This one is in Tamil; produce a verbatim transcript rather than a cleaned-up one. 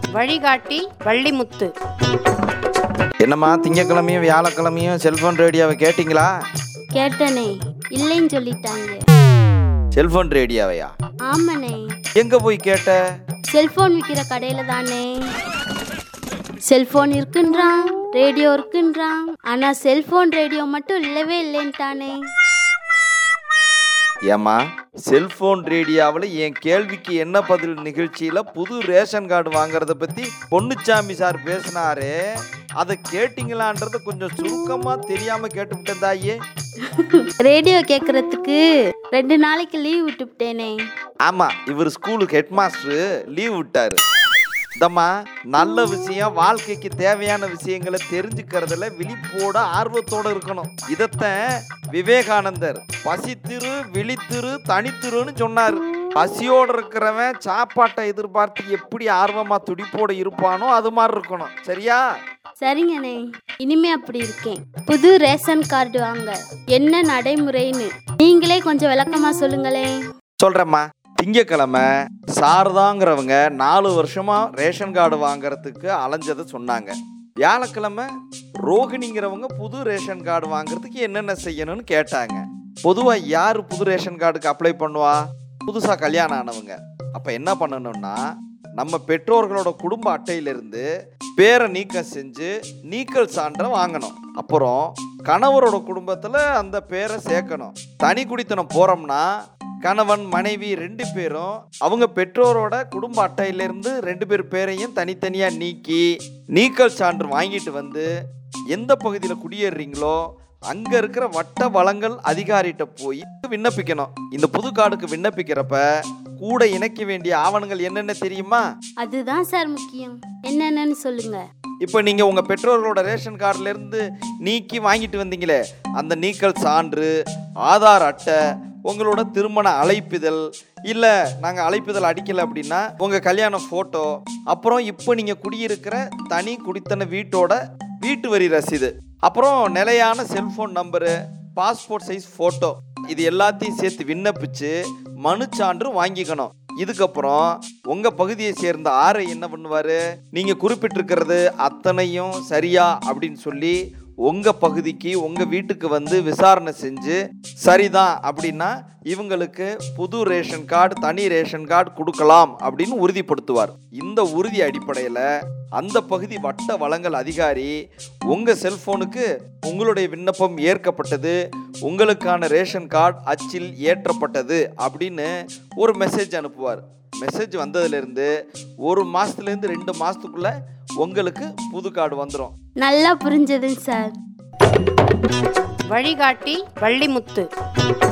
வழிகாட்டி வள்ளிமுத்து. என்னம்மா, திங்கக்கிழமையும் வியாழக்கிழமையும் செல்போன் ரேடியோவை கேட்டிங்களா? கேட்டனே, இல்லைன்னு சொல்லிட்டாங்க. செல்போன் ரேடியோவையா? ஆமாண்ணே. எங்க போய் கேட்ட? செல்போன் விற்கிற கடையில தானே. செல்போன் இருக்குன்றான், ரேடியோ இருக்குன்றான், ஆனா செல்போன் ரேடியோ மட்டும் இல்லவே இல்லைன்ட்டானே. ஏம்மா, செல்போன் ரேடியோவில் என் கேள்விக்கு என்ன பதில் நிகழ்ச்சியில புது ரேஷன் கார்டு வாங்குறத பத்தி பொன்னுச்சாமி சார் பேசினாரு. அதை கேட்டீங்களான்றத கொஞ்சம் சுருக்கமா தெரியாம கேட்டுவிட்டேன் தாயே. ரேடியோ கேட்கறதுக்கு ரெண்டு நாளைக்கு லீவ் விட்டுவிட்டேனே. ஆமா, இவர் ஸ்கூலுக்கு ஹெட் மாஸ்டர் லீவ் விட்டாரு. இதம்மா, நல்ல விஷயம், வாழ்க்கைக்கு தேவையான விஷயங்களை தெரிஞ்சுக்கிறதுல விழிப்போட ஆர்வத்தோட இருக்கணும். இதத்தான் விவேகானந்தர் பசித்திரு விழித்திரு தனித்திருன்னு சொன்னாரு. பசியோட இருக்கிறவன் சாப்பாட்டை எதிர்பார்த்து எப்படி ஆர்வமா துடிப்போட இருப்பானோ அது மாதிரி இருக்கணும். சரியா? சரிங்கண்ணே, இனிமே அப்படி இருக்கேன். புது ரேஷன் கார்டு வாங்க என்ன நடைமுறைன்னு நீங்களே கொஞ்சம் விளக்கமா சொல்லுங்களேன். சொல்றேம்மா. திங்கக்கிழமை சாரதாங்கிறவங்க நாலு வருஷமா ரேஷன் கார்டு வாங்கறதுக்கு அலைஞ்சதை சொன்னாங்க. வியாழக்கிழமை ரோகிணிங்கிறவங்க புது ரேஷன் கார்டு வாங்குறதுக்கு என்னென்ன செய்யணும்னு கேட்டாங்க. பொதுவா யாரு புது ரேஷன் கார்டுக்கு அப்ளை பண்ணுவா? புதுசா கல்யாணம் ஆனவங்க. அப்ப என்ன பண்ணணும்னா, நம்ம பெற்றோர்களோட குடும்ப அட்டையிலிருந்து பேரை நீக்கம் செஞ்சு நீக்கல் சான்றை வாங்கணும். அப்புறம் கணவரோட குடும்பத்துல அந்த பேரை சேர்க்கணும். தனி குடித்தனம் போறோம்னா கணவன் மனைவி ரெண்டு பேரும் அவங்க பெற்றோரோட குடும்ப அட்டையிலிருந்து ரெண்டு பேர் பேரையும் தனித்தனியா நீக்கி நீக்கல் சான்று வாங்கிட்டு வந்து எந்த பகுதியில் குடியேறீங்களோ அங்க இருக்கிற வட்ட வளங்கள் அதிகாரிகிட்ட போய் விண்ணப்பிக்கணும். இந்த புது கார்டுக்கு விண்ணப்பிக்கிறப்ப கூட இணைக்க வேண்டிய ஆவணங்கள் என்னென்ன தெரியுமா? அதுதான் சார் முக்கியம். என்னென்னு சொல்லுங்க. இப்போ நீங்க உங்க பெற்றோர்களோட ரேஷன் கார்டுல இருந்து நீக்கி வாங்கிட்டு வந்தீங்களே, அந்த நீக்கல் சான்று, ஆதார் அட்டை, உங்களோட திருமண அழைப்பிதழ், இல்லை நாங்கள் அழைப்பிதழ் அடிக்கலை அப்படின்னா உங்கள் கல்யாண ஃபோட்டோ, அப்புறம் இப்போ நீங்கள் குடியிருக்கிற தனி குடித்தன வீட்டோட வீட்டு வரி ரசீது, அப்புறம் நிலையான cellphone number, passport size photo, இது எல்லாத்தையும் சேர்த்து விண்ணப்பிச்சு மனு சான்று வாங்கிக்கணும். இதுக்கப்புறம் உங்கள் பகுதியை சேர்ந்த ஆரை என்ன பண்ணுவார், நீங்கள் குறிப்பிட்டிருக்கிறது அத்தனையும் சரியா அப்படின்னு சொல்லி உங்கள் பகுதிக்கு உங்கள் வீட்டுக்கு வந்து விசாரணை செஞ்சு சரிதான் அப்படின்னா இவங்களுக்கு புது ரேஷன் கார்டு, தனி ரேஷன் கார்டு கொடுக்கலாம் அப்படின்னு உறுதிப்படுத்துவார். இந்த உறுதி அடிப்படையில் அந்த பகுதி வட்ட வளங்கள் அதிகாரி உங்கள் செல்ஃபோனுக்கு உங்களுடைய விண்ணப்பம் ஏற்கப்பட்டது, உங்களுக்கான ரேஷன் கார்டு அச்சில் ஏற்றப்பட்டது அப்படின்னு ஒரு மெசேஜ் அனுப்புவார். மெசேஜ் வந்ததுலேருந்து ஒரு மாதத்துலேருந்து ரெண்டு மாதத்துக்குள்ளே உங்களுக்கு புது கார்டு வந்துடும். நல்லா புரிஞ்சதுங்க சார். வழிகாட்டி வள்ளிமுத்து.